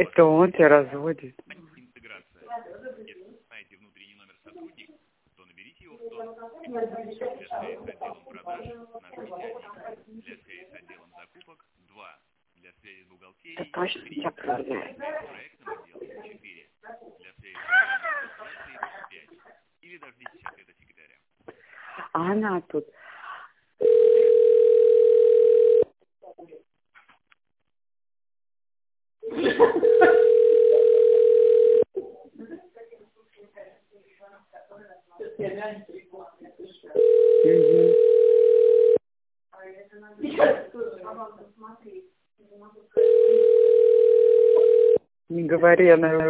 Это он тебя разводит. Интеграция. Если вы знаете внутренний номер сотрудника, то наберите его в тон. Для связи с отделом продаж нажмите 1. Для связи с отделом закупок 2. Для связи с бухгалтерией Это точно 3. тебя Для связи проверяет. с проектным отделом 4. Для связи с администрацией 5. Или дождитесь ответа секретаря. А она тут. Не говори, она